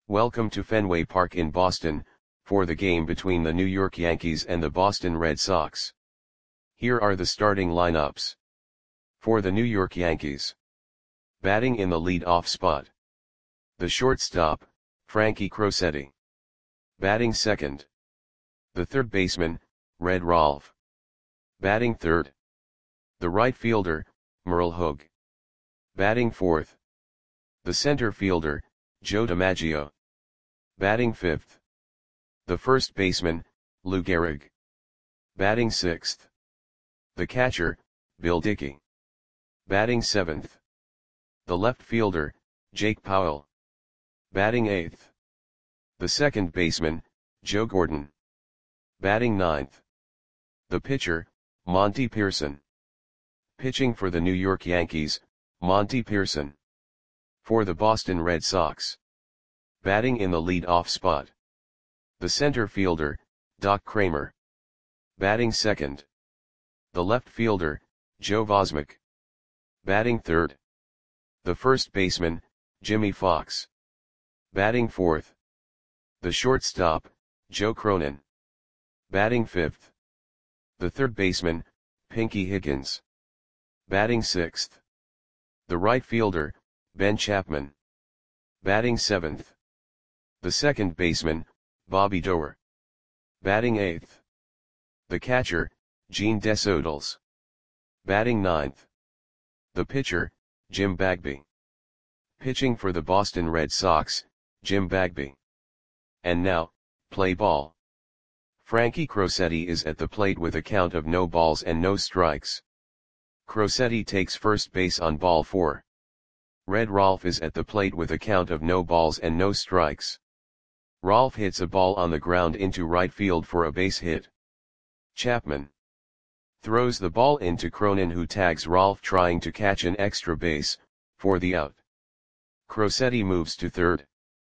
Welcome to Fenway Park in Boston, for the game between the New York Yankees and the Boston Red Sox. Here are the starting lineups. For the New York Yankees. Batting in the lead-off spot. The shortstop, Frankie Crosetti. Batting second. The third baseman, Red Rolfe. Batting third. The right fielder, Merle Hogue. Batting fourth. The center fielder, Joe DiMaggio. Batting fifth. The first baseman, Lou Gehrig. Batting sixth. The catcher, Bill Dickey. Batting seventh. The left fielder, Jake Powell. Batting eighth. The second baseman, Joe Gordon. Batting ninth. The pitcher, Monty Pearson. Pitching for the New York Yankees, Monty Pearson. For the Boston Red Sox. Batting in the lead-off spot. The center fielder, Doc Kramer. Batting second. The left fielder, Joe Vosmek. Batting third. The first baseman, Jimmy Fox. Batting fourth. The shortstop, Joe Cronin. Batting fifth. The third baseman, Pinky Higgins. Batting sixth. The right fielder, Ben Chapman. Batting seventh. The second baseman, Bobby Doerr. Batting eighth. The catcher, Gene Desaules. Batting ninth. The pitcher, Jim Bagby. Pitching for the Boston Red Sox, Jim Bagby. And now, play ball. Frankie Crosetti is at the plate with a count of no balls and no strikes. Crosetti takes first base on ball 4. Red Rolfe is at the plate with a count of no balls and no strikes. Rolfe hits a ball on the ground into right field for a base hit. Chapman throws the ball into Cronin, who tags Rolfe trying to catch an extra base, for the out. Crosetti moves to third.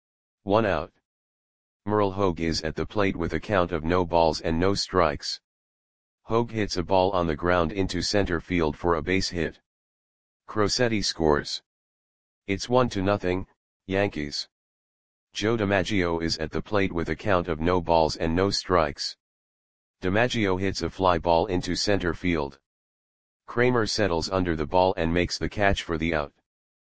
1 out. Merle Hogue is at the plate with a count of no balls and no strikes. Hogue hits a ball on the ground into center field for a base hit. Crosetti scores. It's 1-0, Yankees. Joe DiMaggio is at the plate with a count of no balls and no strikes. DiMaggio hits a fly ball into center field. Kramer settles under the ball and makes the catch for the out.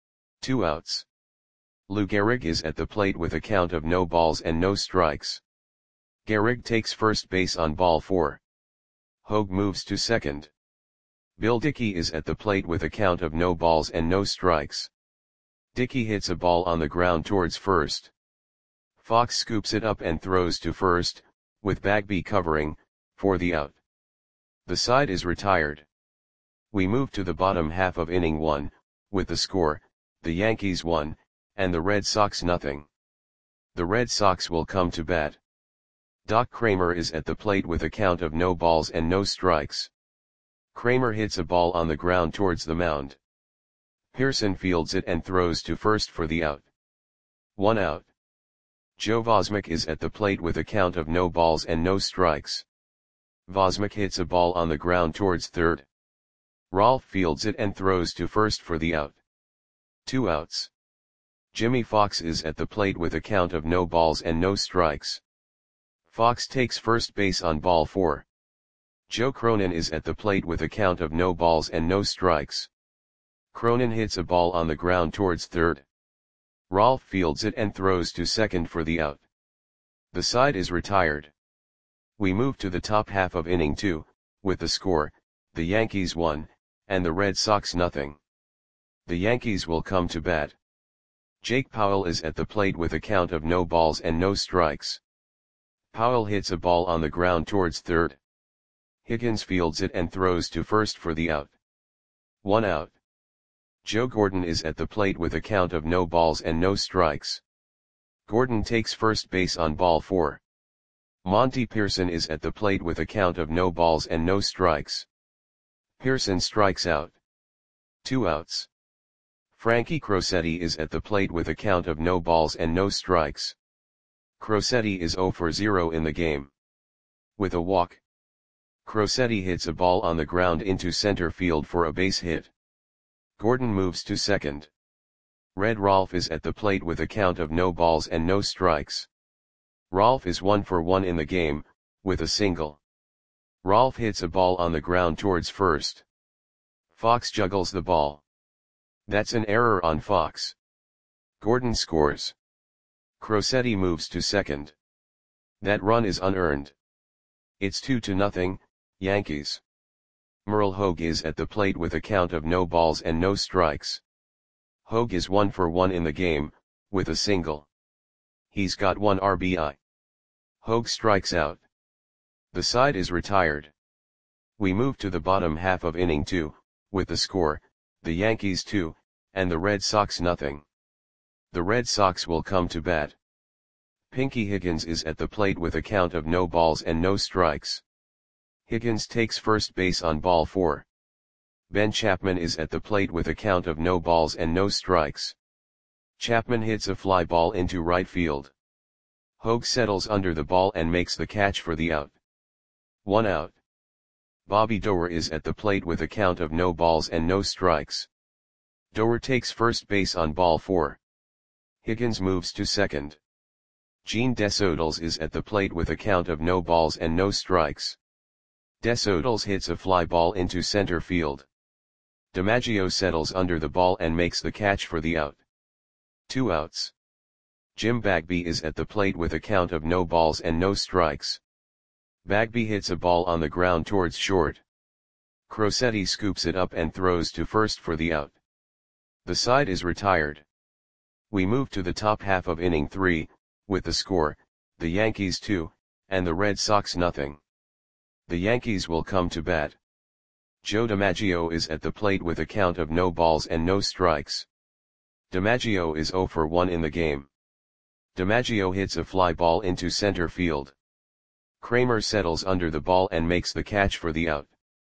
2 outs. Lou Gehrig is at the plate with a count of no balls and no strikes. Gehrig takes first base on ball 4. Hogue moves to second. Bill Dickey is at the plate with a count of no balls and no strikes. Dickey hits a ball on the ground towards first. Fox scoops it up and throws to first, with Bagby covering, for the out. The side is retired. We move to the bottom half of inning 1, with the score, the Yankees 1, and the Red Sox 0. The Red Sox will come to bat. Doc Kramer is at the plate with a count of no balls and no strikes. Kramer hits a ball on the ground towards the mound. Pearson fields it and throws to first for the out. 1 out. Joe Vosmek is at the plate with a count of no balls and no strikes. Vosmek hits a ball on the ground towards third. Rolfe fields it and throws to first for the out. 2 outs. Jimmy Fox is at the plate with a count of no balls and no strikes. Fox takes first base on ball 4. Joe Cronin is at the plate with a count of no balls and no strikes. Cronin hits a ball on the ground towards third. Rolfe fields it and throws to second for the out. The side is retired. We move to the top half of inning 2, with the score, the Yankees 1, and the Red Sox 0. The Yankees will come to bat. Jake Powell is at the plate with a count of no balls and no strikes. Powell hits a ball on the ground towards third. Higgins fields it and throws to first for the out. 1 out. Joe Gordon is at the plate with a count of no balls and no strikes. Gordon takes first base on ball 4. Monty Pearson is at the plate with a count of no balls and no strikes. Pearson strikes out. 2 outs. Frankie Crosetti is at the plate with a count of no balls and no strikes. Crosetti is 0 for 0 in the game. With a walk. Crosetti hits a ball on the ground into center field for a base hit. Gordon moves to second. Red Rolf is at the plate with a count of no balls and no strikes. Rolf is 1 for 1 in the game, with a single. Rolf hits a ball on the ground towards first. Fox juggles the ball. That's an error on Fox. Gordon scores. Crosetti moves to second. That run is unearned. It's 2-0, Yankees. Merle Hogue is at the plate with a count of no balls and no strikes. Hogue is 1 for 1 in the game, with a single. He's got 1 RBI. Hogue strikes out. The side is retired. We move to the bottom half of inning 2, with the score, the Yankees 2, and the Red Sox nothing. The Red Sox will come to bat. Pinky Higgins is at the plate with a count of no balls and no strikes. Higgins takes first base on ball 4. Ben Chapman is at the plate with a count of no balls and no strikes. Chapman hits a fly ball into right field. Hogue settles under the ball and makes the catch for the out. 1 out. Bobby Doerr is at the plate with a count of no balls and no strikes. Doerr takes first base on ball 4. Higgins moves to second. Gene Desodals is at the plate with a count of no balls and no strikes. Desodals hits a fly ball into center field. DiMaggio settles under the ball and makes the catch for the out. 2 outs. Jim Bagby is at the plate with a count of no balls and no strikes. Bagby hits a ball on the ground towards short. Crosetti scoops it up and throws to first for the out. The side is retired. We move to the top half of inning 3, with the score, the Yankees 2, and the Red Sox nothing. The Yankees will come to bat. Joe DiMaggio is at the plate with a count of no balls and no strikes. DiMaggio is 0 for 1 in the game. DiMaggio hits a fly ball into center field. Kramer settles under the ball and makes the catch for the out.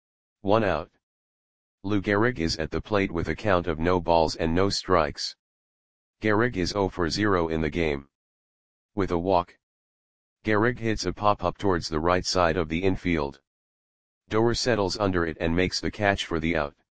1 out. Lou Gehrig is at the plate with a count of no balls and no strikes. Gehrig is 0 for 0 in the game. With a walk. Gehrig hits a pop-up towards the right side of the infield. Doerr settles under it and makes the catch for the out.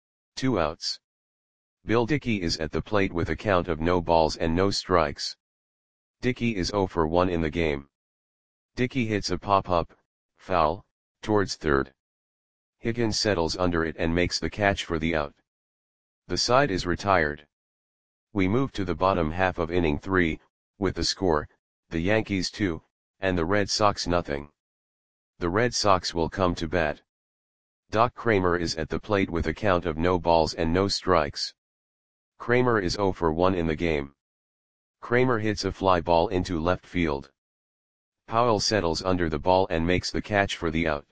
2 outs. Bill Dickey is at the plate with a count of no balls and no strikes. Dickey is 0 for 1 in the game. Dickey hits a pop-up, foul, towards third. Higgins settles under it and makes the catch for the out. The side is retired. We move to the bottom half of inning 3, with the score, the Yankees 2, and the Red Sox nothing. The Red Sox will come to bat. Doc Kramer is at the plate with a count of no balls and no strikes. Kramer is 0 for 1 in the game. Kramer hits a fly ball into left field. Powell settles under the ball and makes the catch for the out.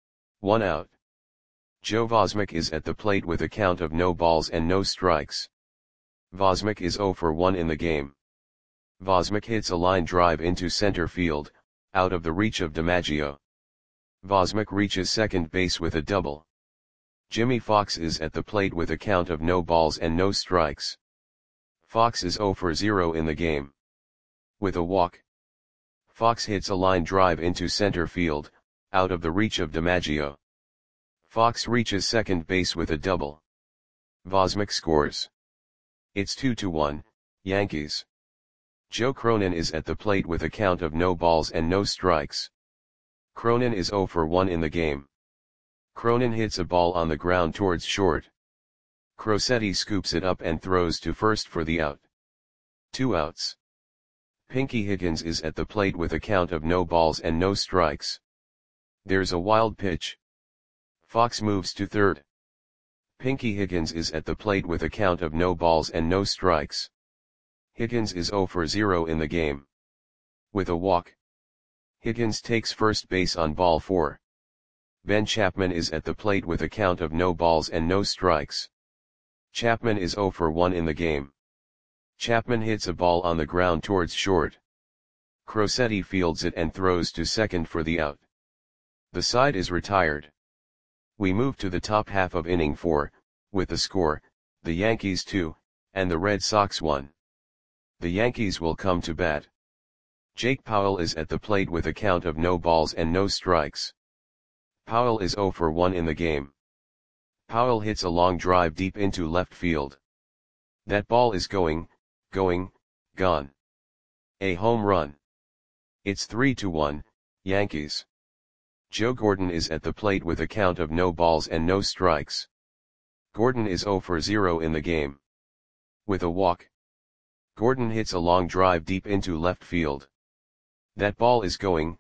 1 out. Joe Vosmick is at the plate with a count of no balls and no strikes. Vosmick is 0 for 1 in the game. Vosmick hits a line drive into center field, out of the reach of DiMaggio. Vosmick reaches second base with a double. Jimmy Fox is at the plate with a count of no balls and no strikes. Fox is 0 for 0 in the game. With a walk. Fox hits a line drive into center field, out of the reach of DiMaggio. Fox reaches second base with a double. Vosmick scores. It's 2-1, Yankees. Joe Cronin is at the plate with a count of no balls and no strikes. Cronin is 0 for 1 in the game. Cronin hits a ball on the ground towards short. Crosetti scoops it up and throws to first for the out. 2 outs. Pinky Higgins is at the plate with a count of no balls and no strikes. There's a wild pitch. Fox moves to third. Pinky Higgins is at the plate with a count of no balls and no strikes. Higgins is 0 for 0 in the game. With a walk. Higgins takes first base on ball 4. Ben Chapman is at the plate with a count of no balls and no strikes. Chapman is 0 for 1 in the game. Chapman hits a ball on the ground towards short. Crosetti fields it and throws to second for the out. The side is retired. We move to the top half of inning 4, with the score, the Yankees 2, and the Red Sox 1. The Yankees will come to bat. Jake Powell is at the plate with a count of no balls and no strikes. Powell is 0 for 1 in the game. Powell hits a long drive deep into left field. That ball is going, gone. A home run. It's 3-1, Yankees. Joe Gordon is at the plate with a count of no balls and no strikes. Gordon is 0 for 0 in the game. With a walk. Gordon hits a long drive deep into left field. That ball is going,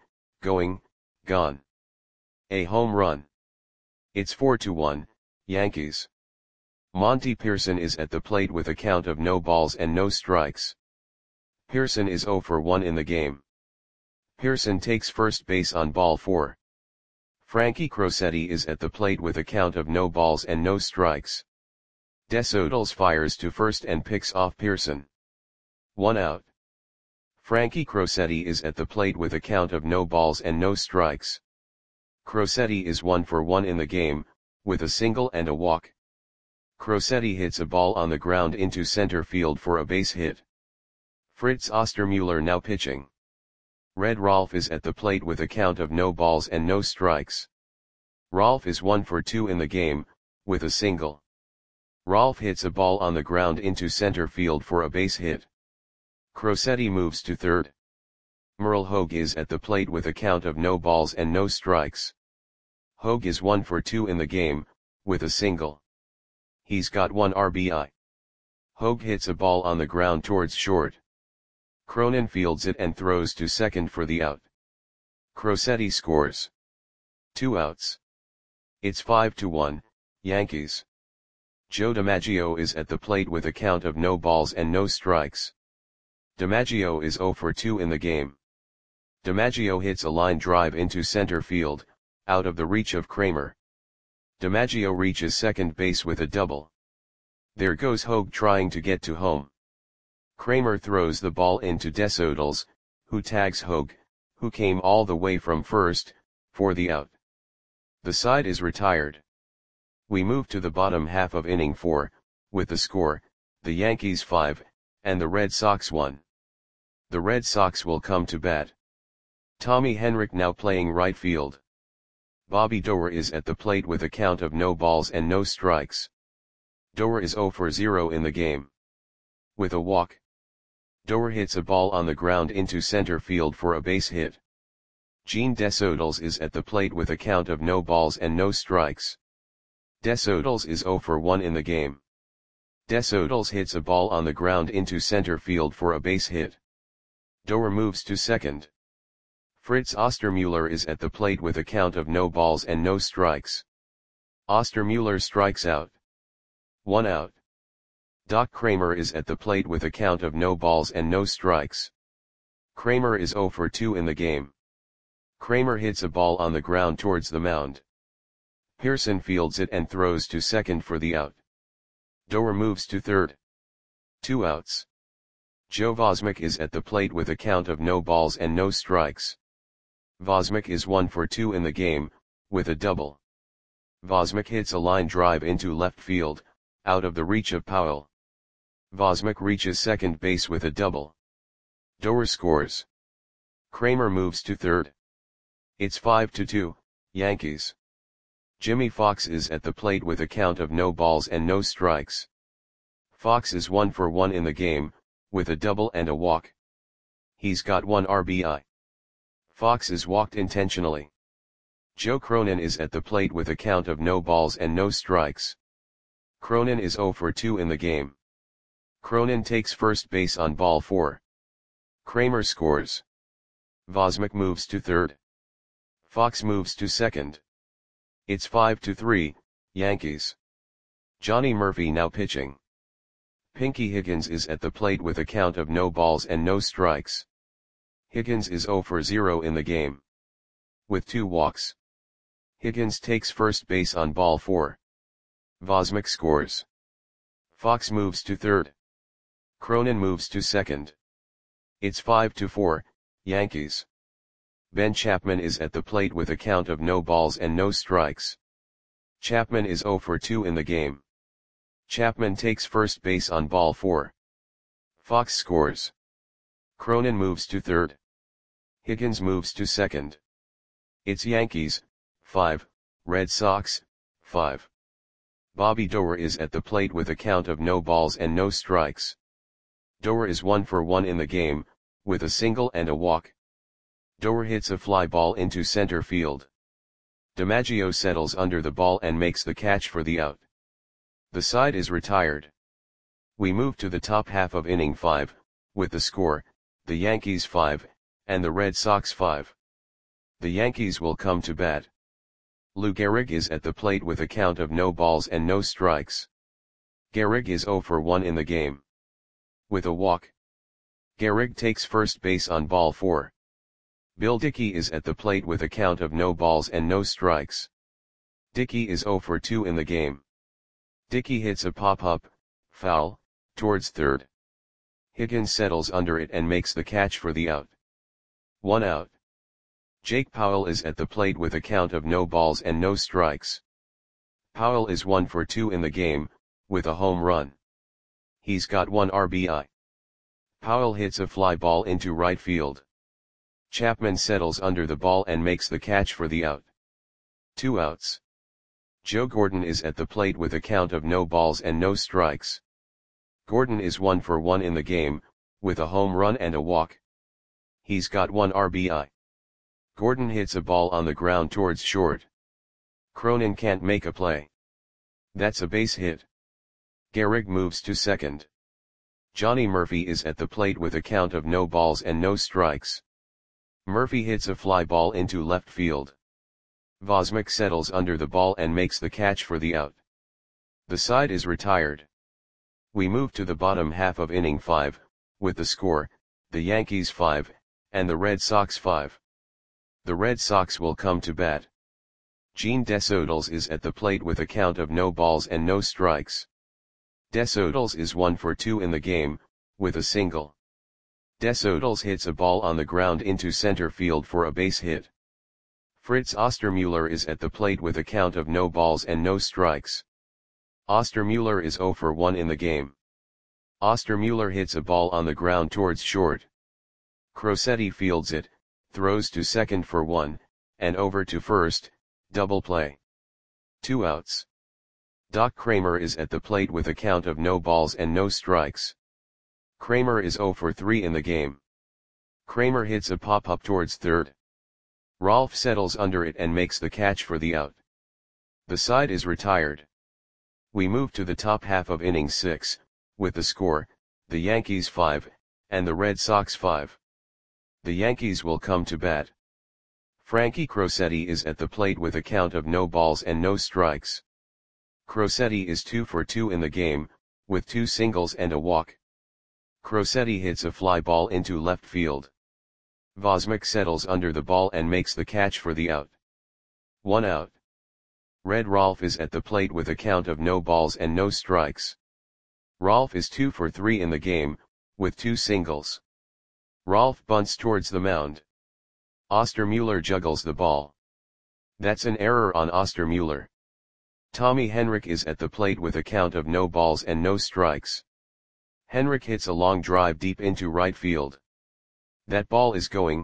gone. A home run. It's 4-1, Yankees. Monty Pearson is at the plate with a count of no balls and no strikes. Pearson is 0 for 1 in the game. Pearson takes first base on ball 4. Frankie Crosetti is at the plate with a count of no balls and no strikes. Des Oettles fires to first and picks off Pearson. 1 out. Frankie Crosetti is at the plate with a count of no balls and no strikes. Crosetti is 1 for 1 in the game, with a single and a walk. Crosetti hits a ball on the ground into center field for a base hit. Fritz Ostermuller now pitching. Red Rolf is at the plate with a count of no balls and no strikes. Rolf is 1 for 2 in the game, with a single. Rolf hits a ball on the ground into center field for a base hit. Crosetti moves to third. Merle Hogue is at the plate with a count of no balls and no strikes. Hogue is 1 for 2 in the game, with a single. He's got 1 RBI. Hogue hits a ball on the ground towards short. Cronin fields it and throws to second for the out. Crosetti scores. 2 outs. It's 5-1, Yankees. Joe DiMaggio is at the plate with a count of no balls and no strikes. DiMaggio is 0 for 2 in the game. DiMaggio hits a line drive into center field, out of the reach of Kramer. DiMaggio reaches second base with a double. There goes Hogue trying to get to home. Kramer throws the ball into Des Oettles, who tags Hogue, who came all the way from first, for the out. The side is retired. We move to the bottom half of inning 4, with the score, the Yankees 5, and the Red Sox 1. The Red Sox will come to bat. Tommy Henrich now playing right field. Bobby Doerr is at the plate with a count of no balls and no strikes. Doerr is 0 for 0 in the game. With a walk. Doerr hits a ball on the ground into center field for a base hit. Gene Des Oettles is at the plate with a count of no balls and no strikes. Des Oettles is 0 for 1 in the game. Des Oettles hits a ball on the ground into center field for a base hit. Doerr moves to second. Fritz Ostermuller is at the plate with a count of no balls and no strikes. Ostermuller strikes out. 1 out. Doc Kramer is at the plate with a count of no balls and no strikes. Kramer is 0 for 2 in the game. Kramer hits a ball on the ground towards the mound. Pearson fields it and throws to second for the out. Doerr moves to third. 2 outs. Joe Vosmick is at the plate with a count of no balls and no strikes. Vosmick is 1 for 2 in the game, with a double. Vosmick hits a line drive into left field, out of the reach of Powell. Vosmick reaches second base with a double. Doerr scores. Kramer moves to third. It's 5-2, Yankees. Jimmy Fox is at the plate with a count of no balls and no strikes. Fox is 1 for 1 in the game, with a double and a walk. He's got 1 RBI. Fox is walked intentionally. Joe Cronin is at the plate with a count of no balls and no strikes. Cronin is 0 for 2 in the game. Cronin takes first base on ball 4. Kramer scores. Vosmick moves to third. Fox moves to second. It's 5-3, Yankees. Johnny Murphy now pitching. Pinky Higgins is at the plate with a count of no balls and no strikes. Higgins is 0 for 0 in the game. With 2 walks. Higgins takes first base on ball 4. Vosmick scores. Fox moves to third. Cronin moves to second. It's 5-4, Yankees. Ben Chapman is at the plate with a count of no balls and no strikes. Chapman is 0 for 2 in the game. Chapman takes first base on ball 4. Fox scores. Cronin moves to third. Higgins moves to second. It's Yankees, 5, Red Sox, 5. Bobby Doerr is at the plate with a count of no balls and no strikes. Doerr is 1 for 1 in the game, with a single and a walk. Doerr hits a fly ball into center field. DiMaggio settles under the ball and makes the catch for the out. The side is retired. We move to the top half of inning 5, with the score, the Yankees 5, and the Red Sox 5. The Yankees will come to bat. Lou Gehrig is at the plate with a count of no balls and no strikes. Gehrig is 0 for 1 in the game. With a walk. Gehrig takes first base on ball 4. Bill Dickey is at the plate with a count of no balls and no strikes. Dickey is 0 for 2 in the game. Dickey hits a pop-up, foul, towards third. Higgins settles under it and makes the catch for the out. 1 out. Jake Powell is at the plate with a count of no balls and no strikes. Powell is 1 for 2 in the game, with a home run. He's got 1 RBI. Powell hits a fly ball into right field. Chapman settles under the ball and makes the catch for the out. 2 outs. Joe Gordon is at the plate with a count of no balls and no strikes. Gordon is 1 for 1 in the game, with a home run and a walk. He's got 1 RBI. Gordon hits a ball on the ground towards short. Cronin can't make a play. That's a base hit. Gehrig moves to second. Johnny Murphy is at the plate with a count of no balls and no strikes. Murphy hits a fly ball into left field. Vosmick settles under the ball and makes the catch for the out. The side is retired. We move to the bottom half of inning 5, with the score, the Yankees 5, and the Red Sox 5. The Red Sox will come to bat. Gene Desodals is at the plate with a count of no balls and no strikes. Desodals is 1 for 2 in the game, with a single. Desodals hits a ball on the ground into center field for a base hit. Fritz Ostermuller is at the plate with a count of no balls and no strikes. Ostermuller is 0 for 1 in the game. Ostermuller hits a ball on the ground towards short. Crosetti fields it, throws to second for 1, and over to first, double play. 2 outs. Doc Kramer is at the plate with a count of no balls and no strikes. Kramer is 0 for 3 in the game. Kramer hits a pop-up towards third. Rolf settles under it and makes the catch for the out. The side is retired. We move to the top half of inning 6, with the score, the Yankees 5, and the Red Sox 5. The Yankees will come to bat. Frankie Crosetti is at the plate with a count of no balls and no strikes. Crosetti is 2 for 2 in the game, with 2 singles and a walk. Crosetti hits a fly ball into left field. Vosmick settles under the ball and makes the catch for the out. 1 out. Red Rolf is at the plate with a count of no balls and no strikes. Rolf is 2 for 3 in the game, with 2 singles. Rolf bunts towards the mound. Ostermuller juggles the ball. That's an error on Ostermuller. Tommy Henrich is at the plate with a count of no balls and no strikes. Henrich hits a long drive deep into right field. That ball is gone.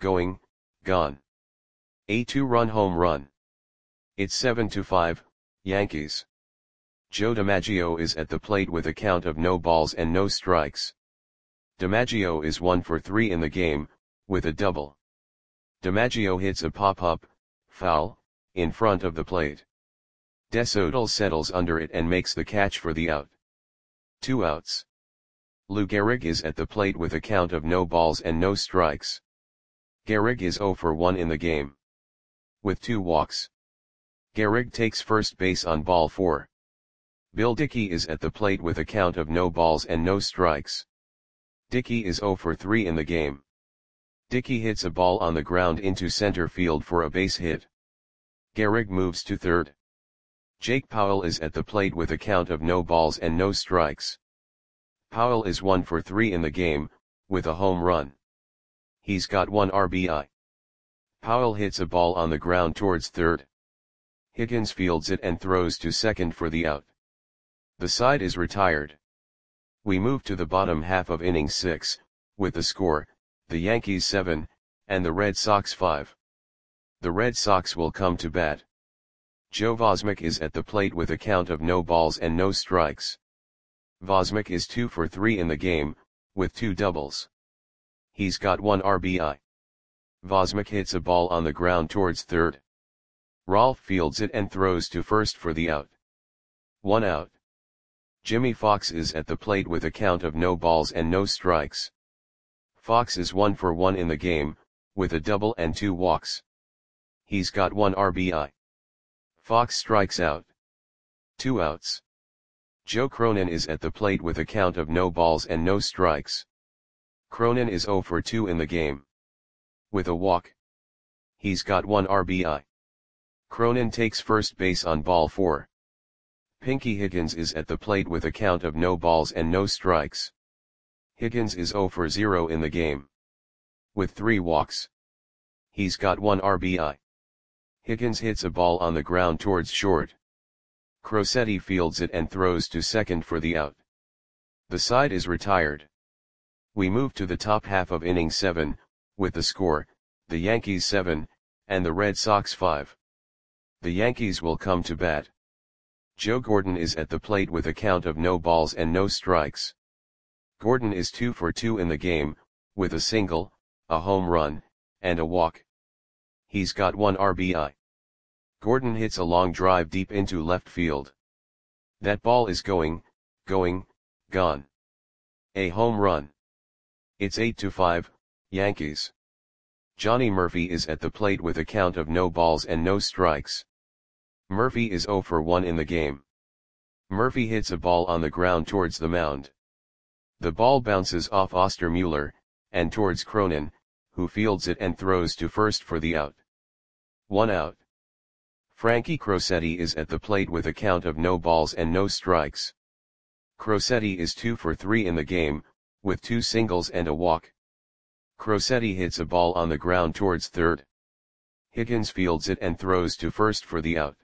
A 2-run home run. It's 7-5, Yankees. Joe DiMaggio is at the plate with a count of no balls and no strikes. DiMaggio is 1 for 3 in the game, with a double. DiMaggio hits a pop-up, foul, in front of the plate. Desodal settles under it and makes the catch for the out. 2 outs. Lou Gehrig is at the plate with a count of no balls and no strikes. Gehrig is 0 for 1 in the game. With 2 walks. Gehrig takes first base on ball 4. Bill Dickey is at the plate with a count of no balls and no strikes. Dickey is 0 for 3 in the game. Dickey hits a ball on the ground into center field for a base hit. Gehrig moves to third. Jake Powell is at the plate with a count of no balls and no strikes. Powell is 1 for 3 in the game, with a home run. He's got 1 RBI. Powell hits a ball on the ground towards third. Higgins fields it and throws to second for the out. The side is retired. We move to the bottom half of inning 6, with the score, the Yankees 7, and the Red Sox 5. The Red Sox will come to bat. Joe Vosmek is at the plate with a count of no balls and no strikes. Vosmek is 2 for 3 in the game, with 2 doubles. He's got 1 RBI. Vosmek hits a ball on the ground towards third. Rolf fields it and throws to first for the out. 1 out. Jimmy Fox is at the plate with a count of no balls and no strikes. Fox is 1 for 1 in the game, with a double and 2 walks. He's got 1 RBI. Fox strikes out. 2 outs. Joe Cronin is at the plate with a count of no balls and no strikes. Cronin is 0 for 2 in the game. With a walk. He's got 1 RBI. Cronin takes first base on ball 4. Pinky Higgins is at the plate with a count of no balls and no strikes. Higgins is 0 for 0 in the game. With 3 walks. He's got 1 RBI. Higgins hits a ball on the ground towards short. Crosetti fields it and throws to second for the out. The side is retired. We move to the top half of inning 7, with the score, the Yankees 7, and the Red Sox 5. The Yankees will come to bat. Joe Gordon is at the plate with a count of no balls and no strikes. Gordon is 2 for 2 in the game, with a single, a home run, and a walk. He's got 1 RBI. Gordon hits a long drive deep into left field. That ball is going, gone. A home run. It's 8-5, Yankees. Johnny Murphy is at the plate with a count of no balls and no strikes. Murphy is 0 for 1 in the game. Murphy hits a ball on the ground towards the mound. The ball bounces off Ostermuller, and towards Cronin, who fields it and throws to first for the out. 1 out. Frankie Crosetti is at the plate with a count of no balls and no strikes. Crosetti is 2 for 3 in the game, with 2 singles and a walk. Crosetti hits a ball on the ground towards third. Higgins fields it and throws to first for the out.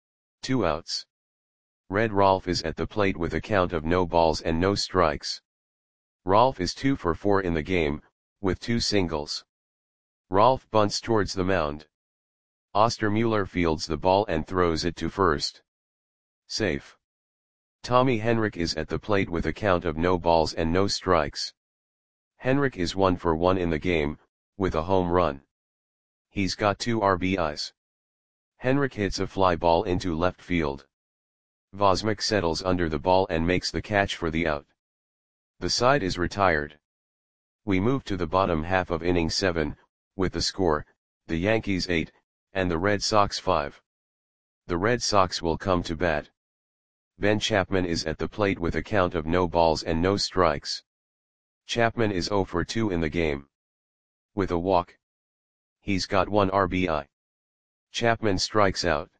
2 outs. Red Rolf is at the plate with a count of no balls and no strikes. Rolf is 2 for 4 in the game, with 2 singles. Rolf bunts towards the mound. Ostermuller fields the ball and throws it to first. Safe. Tommy Henrich is at the plate with a count of no balls and no strikes. Henrich is 1 for 1 in the game, with a home run. He's got 2 RBIs. Henrich hits a fly ball into left field. Vosmek settles under the ball and makes the catch for the out. The side is retired. We move to the bottom half of inning 7, with the score, the Yankees 8, and the Red Sox 5. The Red Sox will come to bat. Ben Chapman is at the plate with a count of no balls and no strikes. Chapman is 0 for 2 in the game. With a walk. He's got 1 RBI. Chapman strikes out.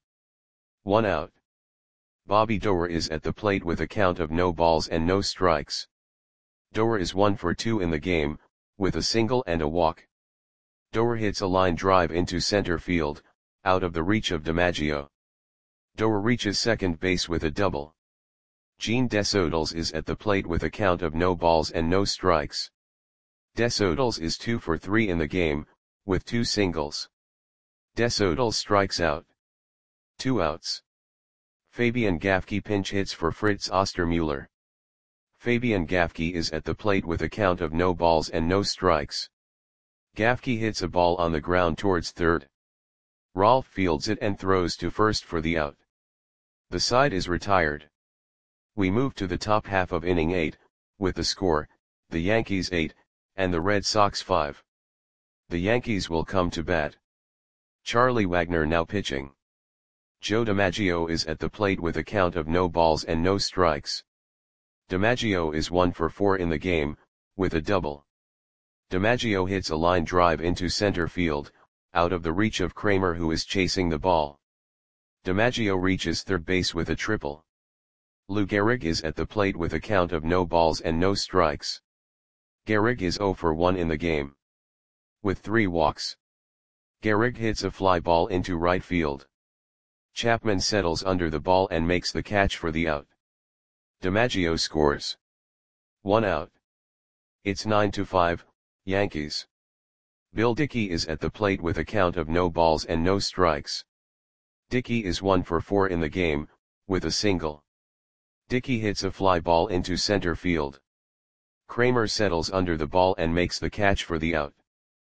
1 out. Bobby Doerr is at the plate with a count of no balls and no strikes. Doerr is 1 for 2 in the game, with a single and a walk. Doerr hits a line drive into center field, out of the reach of DiMaggio. Doerr reaches second base with a double. Gene Desodals is at the plate with a count of no balls and no strikes. Desodals is 2 for 3 in the game, with 2 singles. Desodals strikes out. 2 outs. Fabian Gafke pinch hits for Fritz Ostermuller. Fabian Gafke is at the plate with a count of no balls and no strikes. Gafke hits a ball on the ground towards third. Rolf fields it and throws to first for the out. The side is retired. We move to the top half of inning 8, with the score, the Yankees 8, and the Red Sox 5. The Yankees will come to bat. Charlie Wagner now pitching. Joe DiMaggio is at the plate with a count of no balls and no strikes. DiMaggio is 1 for 4 in the game, with a double. DiMaggio hits a line drive into center field, out of the reach of Kramer who is chasing the ball. DiMaggio reaches third base with a triple. Lou Gehrig is at the plate with a count of no balls and no strikes. Gehrig is 0 for 1 in the game. With 3 walks. Gehrig hits a fly ball into right field. Chapman settles under the ball and makes the catch for the out. DiMaggio scores. 1 out. It's 9-5, Yankees. Bill Dickey is at the plate with a count of no balls and no strikes. Dickey is 1 for 4 in the game, with a single. Dickey hits a fly ball into center field. Kramer settles under the ball and makes the catch for the out.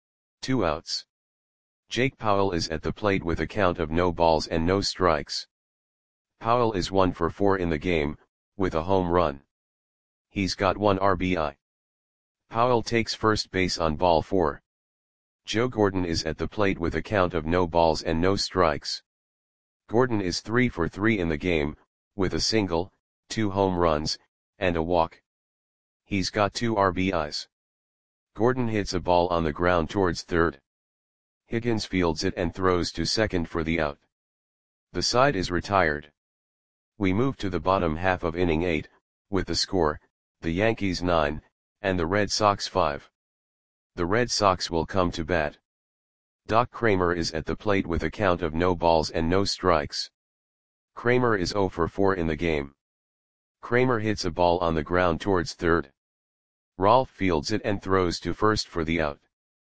2 outs. Jake Powell is at the plate with a count of no balls and no strikes. Powell is 1 for 4 in the game, with a home run. He's got 1 RBI. Powell takes first base on ball 4. Joe Gordon is at the plate with a count of no balls and no strikes. Gordon is 3 for 3 in the game, with a single, 2 home runs, and a walk. He's got 2 RBIs. Gordon hits a ball on the ground towards third. Higgins fields it and throws to second for the out. The side is retired. We move to the bottom half of inning 8, with the score, the Yankees 9, and the Red Sox 5. The Red Sox will come to bat. Doc Kramer is at the plate with a count of no balls and no strikes. Kramer is 0 for 4 in the game. Kramer hits a ball on the ground towards third. Rolf fields it and throws to first for the out.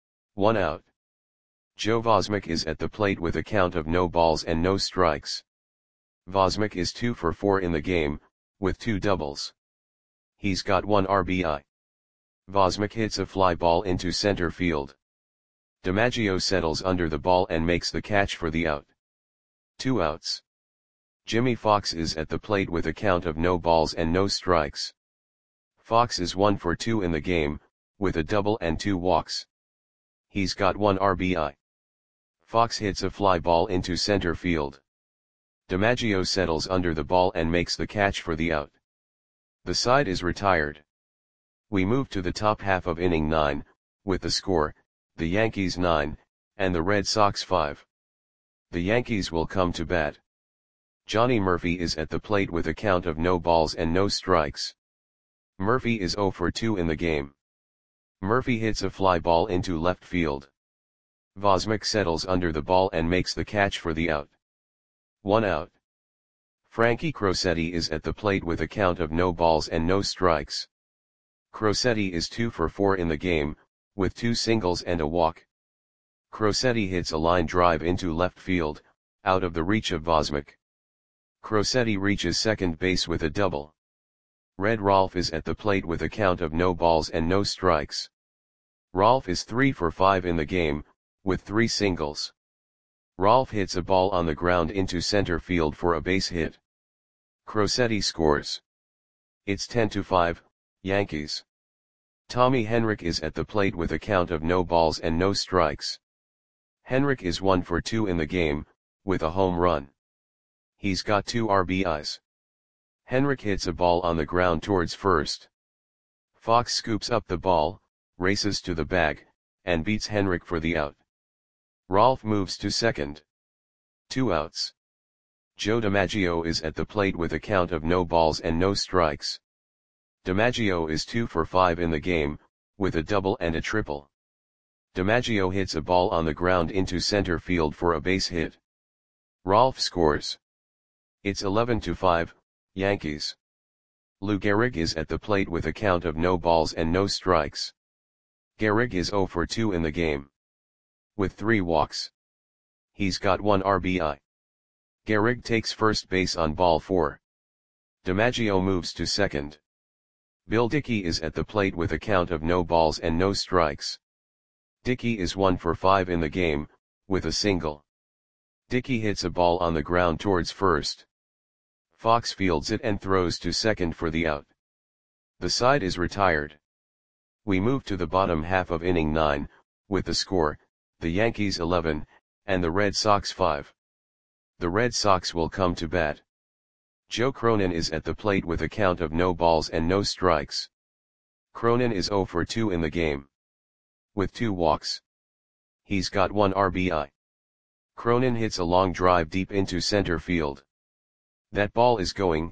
1 out. Joe Vosmick is at the plate with a count of no balls and no strikes. Vosmick is 2 for 4 in the game, with 2 doubles. He's got 1 RBI. Vosmick hits a fly ball into center field. DiMaggio settles under the ball and makes the catch for the out. 2 outs. Jimmy Fox is at the plate with a count of no balls and no strikes. Fox is 1 for 2 in the game, with a double and 2 walks. He's got 1 RBI. Fox hits a fly ball into center field. DiMaggio settles under the ball and makes the catch for the out. The side is retired. We move to the top half of inning 9, with the score, the Yankees 9, and the Red Sox 5. The Yankees will come to bat. Johnny Murphy is at the plate with a count of no balls and no strikes. Murphy is 0 for 2 in the game. Murphy hits a fly ball into left field. Vosmick settles under the ball and makes the catch for the out. 1 out. Frankie Crosetti is at the plate with a count of no balls and no strikes. Crosetti is 2 for 4 in the game, with 2 singles and a walk. Crosetti hits a line drive into left field, out of the reach of Vosmick. Crosetti reaches second base with a double. Red Rolf is at the plate with a count of no balls and no strikes. Rolf is 3 for 5 in the game, with 3 singles. Rolf hits a ball on the ground into center field for a base hit. Crosetti scores. It's 10-5, Yankees. Tommy Henrich is at the plate with a count of no balls and no strikes. Henrich is 1 for 2 in the game, with a home run. He's got 2 RBIs. Henrich hits a ball on the ground towards first. Fox scoops up the ball, races to the bag, and beats Henrich for the out. Rolf moves to second. 2 outs. Joe DiMaggio is at the plate with a count of no balls and no strikes. DiMaggio is 2 for 5 in the game, with a double and a triple. DiMaggio hits a ball on the ground into center field for a base hit. Rolf scores. It's 11-5, Yankees. Lou Gehrig is at the plate with a count of no balls and no strikes. Gehrig is 0 for 2 in the game, with 3 walks. He's got 1 RBI. Gehrig takes first base on ball 4. DiMaggio moves to second. Bill Dickey is at the plate with a count of no balls and no strikes. Dickey is 1 for 5 in the game, with a single. Dickey hits a ball on the ground towards first. Fox fields it and throws to second for the out. The side is retired. We move to the bottom half of inning 9, with the score, the Yankees 11, and the Red Sox 5. The Red Sox will come to bat. Joe Cronin is at the plate with a count of no balls and no strikes. Cronin is 0 for 2 in the game, with 2 walks. He's got 1 RBI. Cronin hits a long drive deep into center field. That ball is going,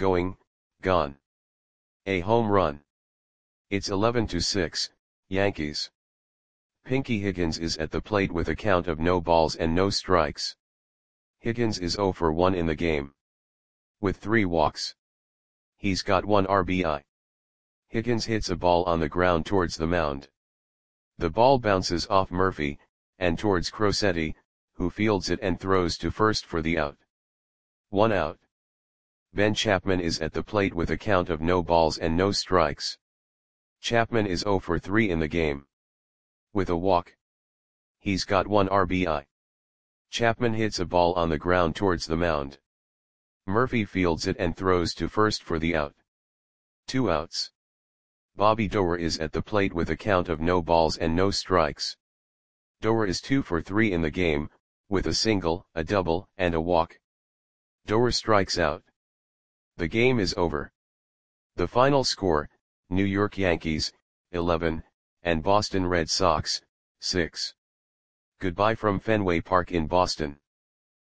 gone. A home run. It's 11-6, Yankees. Pinky Higgins is at the plate with a count of no balls and no strikes. Higgins is 0 for 1 in the game, with 3 walks. He's got 1 RBI. Higgins hits a ball on the ground towards the mound. The ball bounces off Murphy, and towards Crosetti, who fields it and throws to first for the out. 1 out. Ben Chapman is at the plate with a count of no balls and no strikes. Chapman is 0 for 3 in the game. With a walk. He's got 1 RBI. Chapman hits a ball on the ground towards the mound. Murphy fields it and throws to first for the out. 2 outs. Bobby Doerr is at the plate with a count of no balls and no strikes. Doerr is 2 for 3 in the game, with a single, a double, and a walk. Doerr strikes out. The game is over. The final score, New York Yankees, 11, and Boston Red Sox, 6. Goodbye from Fenway Park in Boston.